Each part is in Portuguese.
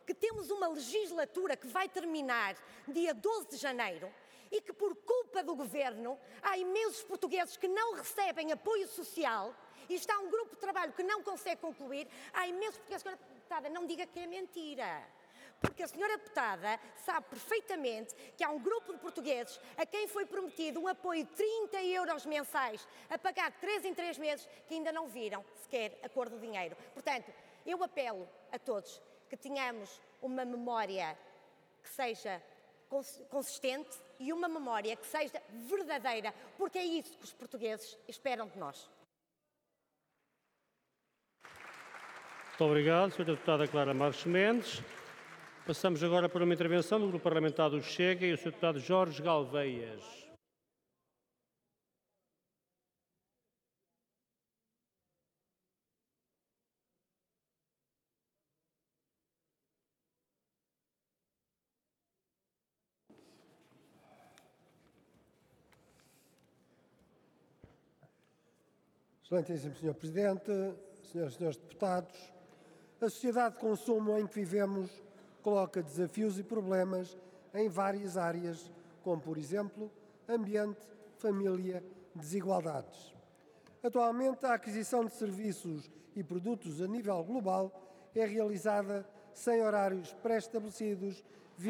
que temos uma legislatura que vai terminar dia 12 de janeiro e que, por culpa do Governo, há imensos portugueses que não recebem apoio social e está um grupo de trabalho que não consegue concluir. Há imensos portugueses. Senhora Deputada, não diga que é mentira. Porque a senhora Deputada sabe perfeitamente que há um grupo de portugueses a quem foi prometido um apoio de 30 euros mensais a pagar de 3 em 3 meses que ainda não viram sequer a cor do dinheiro. Portanto, eu apelo a todos que tenhamos uma memória que seja consistente e uma memória que seja verdadeira, porque é isso que os portugueses esperam de nós. Muito obrigado, Sra. Deputada Clara Marques Mendes. Passamos agora para uma intervenção do Grupo Parlamentar do Chega e o Sr. Deputado Jorge Galveias. Excelentíssimo Sr. Presidente, Senhoras e Senhores Deputados, a sociedade de consumo em que vivemos coloca desafios e problemas em várias áreas, como, por exemplo, ambiente, família, desigualdades. Atualmente, a aquisição de serviços e produtos a nível global é realizada sem horários pré-estabelecidos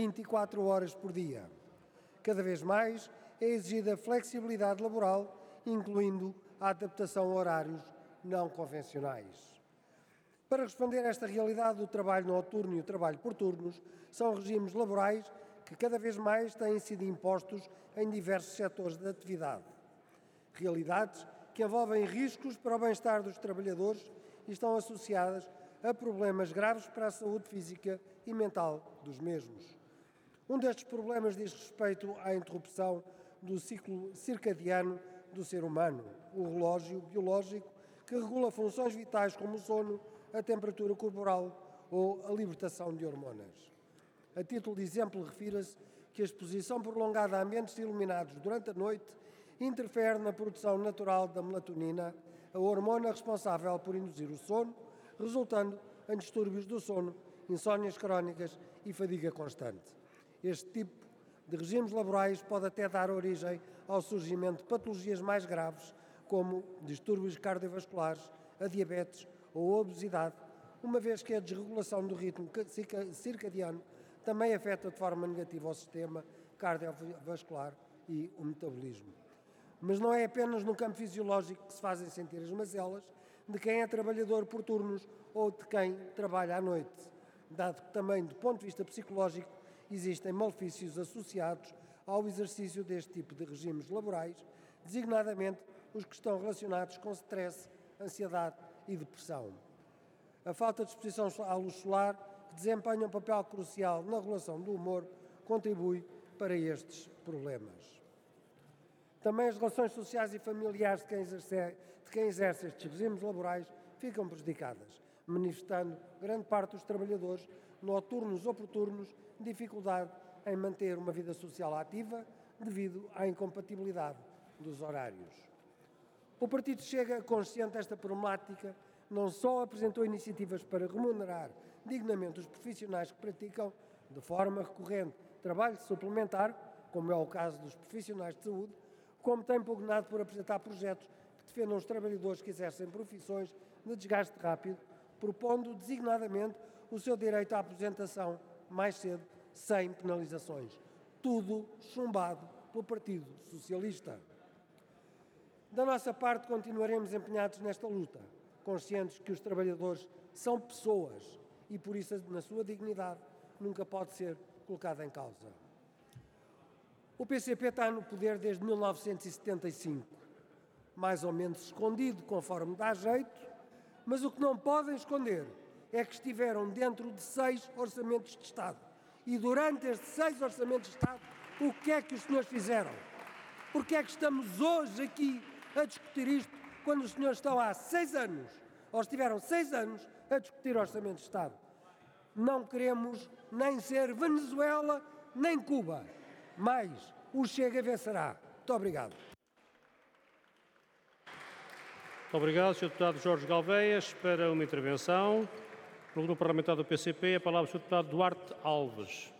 24 horas por dia. Cada vez mais é exigida flexibilidade laboral, incluindo a adaptação a horários não convencionais. Para responder a esta realidade, o trabalho noturno e o trabalho por turnos são regimes laborais que cada vez mais têm sido impostos em diversos setores de atividade. Realidades que envolvem riscos para o bem-estar dos trabalhadores e estão associadas a problemas graves para a saúde física e mental dos mesmos. Um destes problemas diz respeito à interrupção do ciclo circadiano do ser humano, o relógio biológico que regula funções vitais como o sono, a temperatura corporal ou a libertação de hormonas. A título de exemplo, refira-se que a exposição prolongada a ambientes iluminados durante a noite interfere na produção natural da melatonina, a hormona responsável por induzir o sono, resultando em distúrbios do sono, insónias crónicas e fadiga constante. Este tipo de regimes laborais pode até dar origem ao surgimento de patologias mais graves, como distúrbios cardiovasculares, a diabetes ou a obesidade, uma vez que a desregulação do ritmo circadiano também afeta de forma negativa o sistema cardiovascular e o metabolismo. Mas não é apenas no campo fisiológico que se fazem sentir as mazelas de quem é trabalhador por turnos ou de quem trabalha à noite, dado que também, do ponto de vista psicológico, existem malefícios associados ao exercício deste tipo de regimes laborais, designadamente os que estão relacionados com stress, ansiedade e depressão. A falta de exposição à luz solar, que desempenha um papel crucial na regulação do humor, contribui para estes problemas. Também as relações sociais e familiares de quem exerce estes regimes laborais ficam prejudicadas, manifestando grande parte dos trabalhadores, noturnos ou por turnos, dificuldade em manter uma vida social ativa devido à incompatibilidade dos horários. O Partido Chega, consciente desta problemática, não só apresentou iniciativas para remunerar dignamente os profissionais que praticam, de forma recorrente, trabalho suplementar, como é o caso dos profissionais de saúde, como tem pugnado por apresentar projetos que defendam os trabalhadores que exercem profissões de desgaste rápido, propondo designadamente o seu direito à aposentação mais cedo, sem penalizações. Tudo chumbado pelo Partido Socialista. Da nossa parte, continuaremos empenhados nesta luta, conscientes que os trabalhadores são pessoas e, por isso, na sua dignidade, nunca pode ser colocada em causa. O PCP está no poder desde 1975, mais ou menos escondido, conforme dá jeito, mas o que não podem esconder é que estiveram dentro de 6 orçamentos de Estado. E durante estes 6 orçamentos de Estado, o que é que os senhores fizeram? Porque é que estamos hoje aqui a discutir isto, quando os senhores estão há 6 anos, ou estiveram 6 anos, a discutir orçamento de Estado? Não queremos nem ser Venezuela, nem Cuba, mas o Chega vencerá. Muito obrigado. Muito obrigado, Sr. Deputado Jorge Galveias, para uma intervenção. Pelo Grupo Parlamentar do PCP, a palavra ao Sr. Deputado Duarte Alves.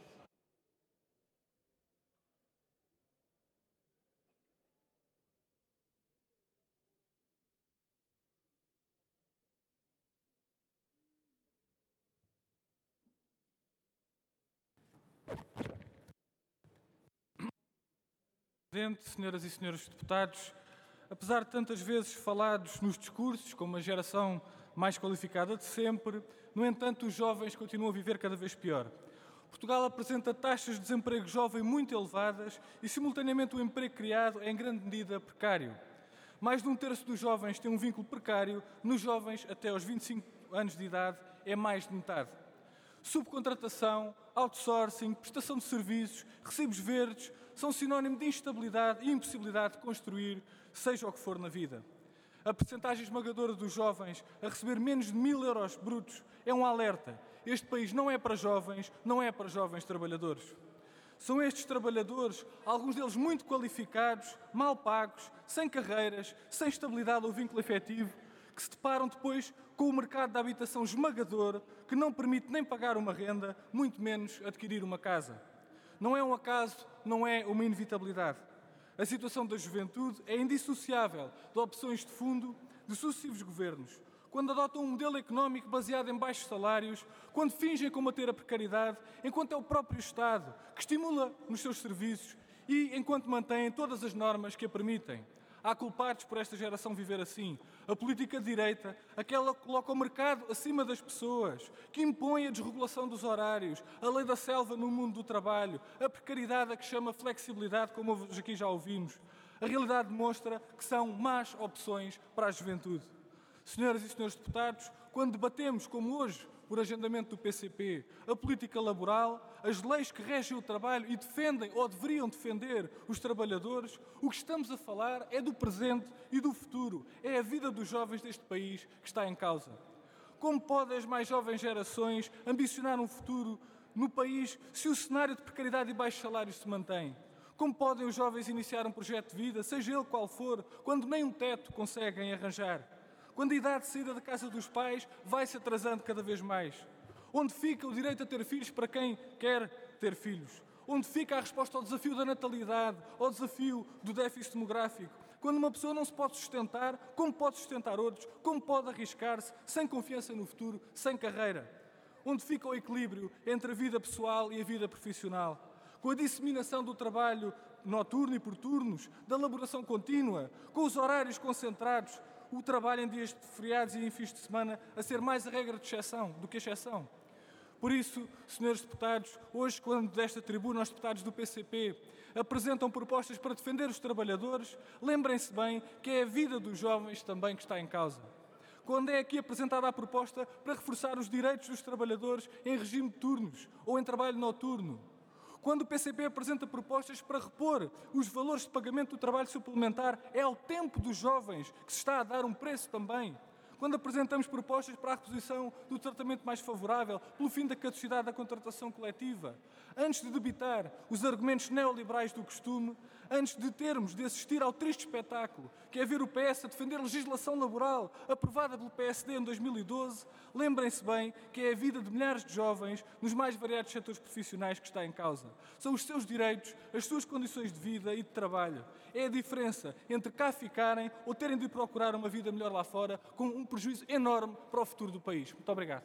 Presidente, senhoras e senhores deputados, apesar de tantas vezes falados nos discursos como a geração mais qualificada de sempre, no entanto, os jovens continuam a viver cada vez pior. Portugal apresenta taxas de desemprego jovem muito elevadas e, simultaneamente, o emprego criado é, em grande medida, precário. Mais de um terço dos jovens tem um vínculo precário, nos jovens até aos 25 anos de idade é mais de metade. Subcontratação, outsourcing, prestação de serviços, recibos verdes são sinónimo de instabilidade e impossibilidade de construir, seja o que for na vida. A percentagem esmagadora dos jovens a receber menos de 1.000 euros brutos é um alerta. Este país não é para jovens, não é para jovens trabalhadores. São estes trabalhadores, alguns deles muito qualificados, mal pagos, sem carreiras, sem estabilidade ou vínculo efetivo, que se deparam depois com o mercado da habitação esmagador, que não permite nem pagar uma renda, muito menos adquirir uma casa. Não é um acaso, não é uma inevitabilidade. A situação da juventude é indissociável de opções de fundo de sucessivos governos, quando adotam um modelo económico baseado em baixos salários, quando fingem combater a precariedade, enquanto é o próprio Estado que estimula nos seus serviços e enquanto mantém todas as normas que a permitem. Há culpados por esta geração viver assim. A política de direita, aquela que coloca o mercado acima das pessoas, que impõe a desregulação dos horários, a lei da selva no mundo do trabalho, a precariedade a que chama flexibilidade, como hoje aqui já ouvimos. A realidade demonstra que são más opções para a juventude. Senhoras e senhores deputados, quando debatemos, como hoje, por agendamento do PCP, a política laboral, as leis que regem o trabalho e defendem ou deveriam defender os trabalhadores, o que estamos a falar é do presente e do futuro. É a vida dos jovens deste país que está em causa. Como podem as mais jovens gerações ambicionar um futuro no país se o cenário de precariedade e baixos salários se mantém? Como podem os jovens iniciar um projeto de vida, seja ele qual for, quando nem um teto conseguem arranjar? Quando a idade de saída da casa dos pais vai se atrasando cada vez mais? Onde fica o direito a ter filhos para quem quer ter filhos? Onde fica a resposta ao desafio da natalidade, ao desafio do déficit demográfico? Quando uma pessoa não se pode sustentar, como pode sustentar outros? Como pode arriscar-se sem confiança no futuro, sem carreira? Onde fica o equilíbrio entre a vida pessoal e a vida profissional? Com a disseminação do trabalho noturno e por turnos, da elaboração contínua, com os horários concentrados, o trabalho em dias de feriados e em fins de semana a ser mais a regra de exceção do que a exceção. Por isso, senhores deputados, hoje, quando desta tribuna os deputados do PCP apresentam propostas para defender os trabalhadores, lembrem-se bem que é a vida dos jovens também que está em causa. Quando é aqui apresentada a proposta para reforçar os direitos dos trabalhadores em regime de turnos ou em trabalho noturno, quando o PCP apresenta propostas para repor os valores de pagamento do trabalho suplementar, é ao tempo dos jovens que se está a dar um preço também. Quando apresentamos propostas para a reposição do tratamento mais favorável, pelo fim da caducidade da contratação coletiva, antes de debitar os argumentos neoliberais do costume, antes de termos de assistir ao triste espetáculo que é ver o PS a defender legislação laboral aprovada pelo PSD em 2012, lembrem-se bem que é a vida de milhares de jovens nos mais variados setores profissionais que está em causa. São os seus direitos, as suas condições de vida e de trabalho. É a diferença entre cá ficarem ou terem de procurar uma vida melhor lá fora, com um prejuízo enorme para o futuro do país. Muito obrigado.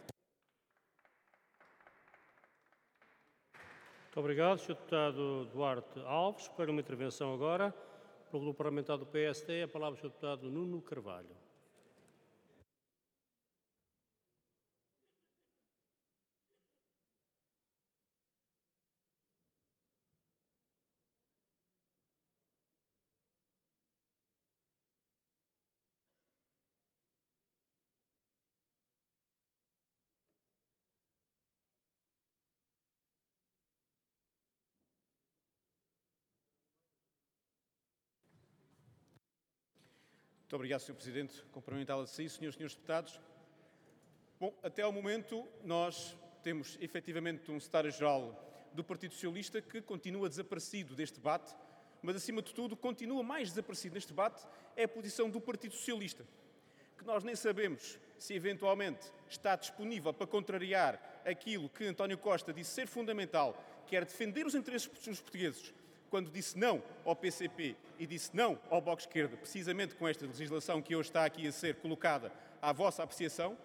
Muito obrigado, Sr. Deputado Duarte Alves. Para uma intervenção agora, pelo Grupo Parlamentar do PSD, a palavra ao Sr. Deputado Nuno Carvalho. Muito obrigado, Sr. Presidente. Cumprimentá-lo a si, senhores e senhores deputados. Bom, até ao momento nós temos efetivamente um secretário-geral do Partido Socialista que continua desaparecido deste debate, mas acima de tudo continua mais desaparecido neste debate é a posição do Partido Socialista, que nós nem sabemos se eventualmente está disponível para contrariar aquilo que António Costa disse ser fundamental, que era defender os interesses dos portugueses, quando disse não ao PCP e disse não ao Bloco de Esquerda, precisamente com esta legislação que hoje está aqui a ser colocada à vossa apreciação,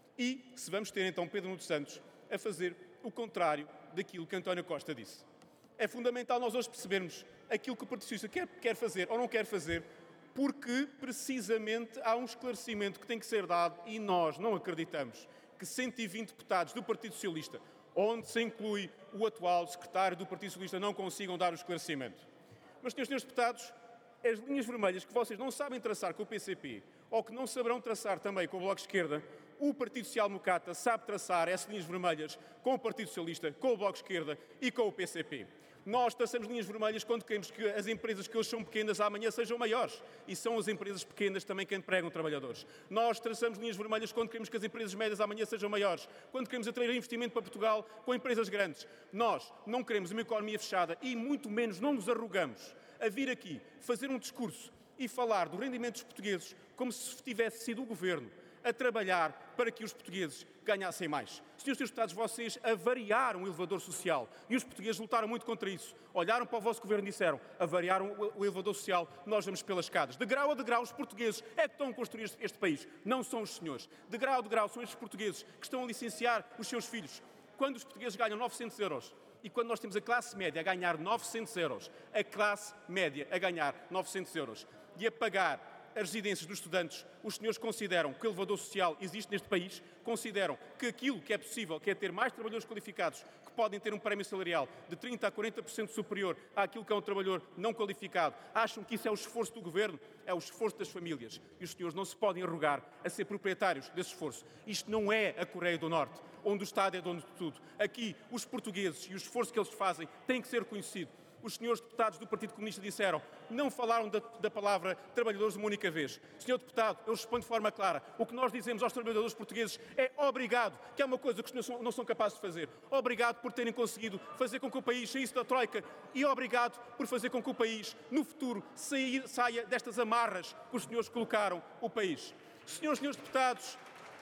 e se vamos ter então Pedro Nuno Santos a fazer o contrário daquilo que António Costa disse. É fundamental nós hoje percebermos aquilo que o Partido Socialista quer fazer ou não quer fazer, porque precisamente há um esclarecimento que tem que ser dado e nós não acreditamos que 120 deputados do Partido Socialista, onde se inclui o atual secretário do Partido Socialista, não consigam dar o esclarecimento. Mas, senhores deputados, as linhas vermelhas que vocês não sabem traçar com o PCP ou que não saberão traçar também com o Bloco de Esquerda, o Partido Social Democrata sabe traçar essas linhas vermelhas com o Partido Socialista, com o Bloco de Esquerda e com o PCP. Nós traçamos linhas vermelhas quando queremos que as empresas que hoje são pequenas amanhã sejam maiores. E são as empresas pequenas também que empregam trabalhadores. Nós traçamos linhas vermelhas quando queremos que as empresas médias amanhã sejam maiores. Quando queremos atrair investimento para Portugal com empresas grandes. Nós não queremos uma economia fechada e muito menos não nos arrogamos a vir aqui fazer um discurso e falar do rendimento dos portugueses como se tivesse sido o Governo a trabalhar para que os portugueses ganhassem mais. Senhores deputados, vocês avariaram o elevador social e os portugueses lutaram muito contra isso. Olharam para o vosso Governo e disseram, avariaram o elevador social, nós vamos pelas escadas. De grau a degrau, os portugueses é que estão a construir este país, não são os senhores. De grau a degrau, são estes portugueses que estão a licenciar os seus filhos. Quando os portugueses ganham 900 euros e quando nós temos a classe média a ganhar 900 euros, a classe média a ganhar 900 euros e a pagar as residências dos estudantes, os senhores consideram que o elevador social existe neste país, consideram que aquilo que é possível, que é ter mais trabalhadores qualificados, que podem ter um prémio salarial de 30% a 40% superior àquilo que é um trabalhador não qualificado, acham que isso é o esforço do Governo? É o esforço das famílias. E os senhores não se podem arrogar a ser proprietários desse esforço. Isto não é a Coreia do Norte, onde o Estado é dono de tudo. Aqui, os portugueses e o esforço que eles fazem têm que ser reconhecido. Os senhores deputados do Partido Comunista disseram, não falaram da palavra trabalhadores uma única vez. Senhor deputado, eu respondo de forma clara. O que nós dizemos aos trabalhadores portugueses é obrigado, que é uma coisa que os senhores não são capazes de fazer. Obrigado por terem conseguido fazer com que o país saísse da Troika e obrigado por fazer com que o país, no futuro, saia destas amarras que os senhores colocaram o país. Senhores deputados,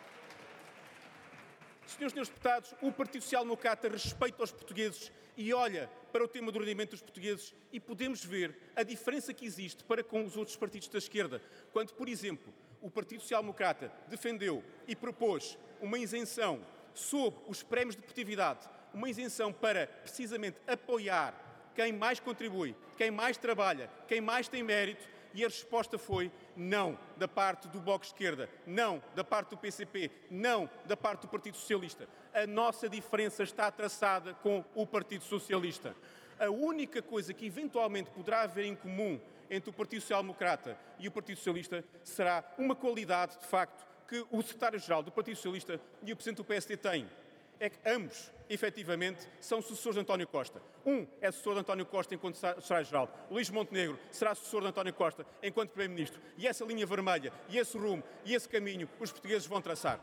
o Partido Social Democrata respeita os portugueses e olha para o tema do rendimento dos portugueses e podemos ver a diferença que existe para com os outros partidos da esquerda. Quando, por exemplo, o Partido Social Democrata defendeu e propôs uma isenção sobre os prémios de produtividade, uma isenção para, precisamente, apoiar quem mais contribui, quem mais trabalha, quem mais tem mérito, e a resposta foi não da parte do Bloco de Esquerda, não da parte do PCP, não da parte do Partido Socialista. A nossa diferença está traçada com o Partido Socialista. A única coisa que eventualmente poderá haver em comum entre o Partido Social Democrata e o Partido Socialista será uma qualidade, de facto, que o secretário-geral do Partido Socialista e o presidente do PSD têm. É que ambos, efetivamente, são sucessores de António Costa. Um é sucessor de António Costa enquanto secretário-geral. Luís Montenegro será sucessor de António Costa enquanto Primeiro-Ministro. E essa linha vermelha, e esse rumo, e esse caminho, os portugueses vão traçar.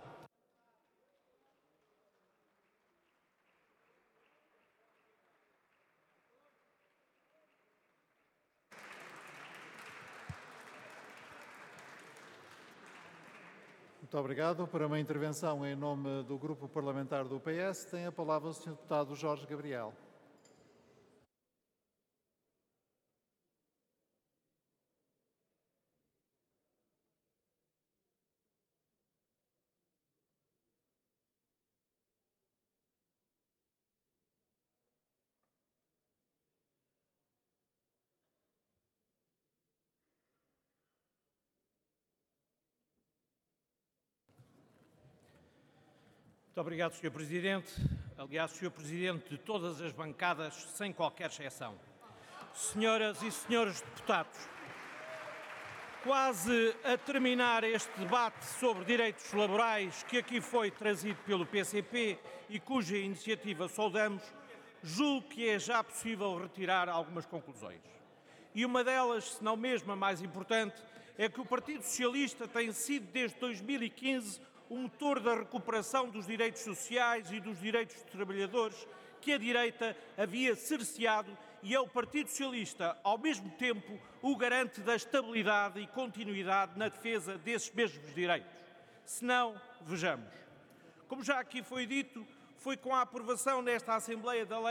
Muito obrigado. Para uma intervenção em nome do Grupo Parlamentar do PS, tem a palavra o Sr. Deputado Jorge Gabriel. Muito obrigado, Sr. Presidente. Aliás, Sr. Presidente de todas as bancadas, sem qualquer exceção. Senhoras e senhores deputados, quase a terminar este debate sobre direitos laborais que aqui foi trazido pelo PCP e cuja iniciativa saudamos, julgo que é já possível retirar algumas conclusões. E uma delas, se não mesmo a mais importante, é que o Partido Socialista tem sido desde 2015 o motor da recuperação dos direitos sociais e dos direitos dos trabalhadores que a direita havia cerceado e é o Partido Socialista, ao mesmo tempo, o garante da estabilidade e continuidade na defesa desses mesmos direitos. Se não, vejamos. Como já aqui foi dito, foi com a aprovação nesta Assembleia da Lei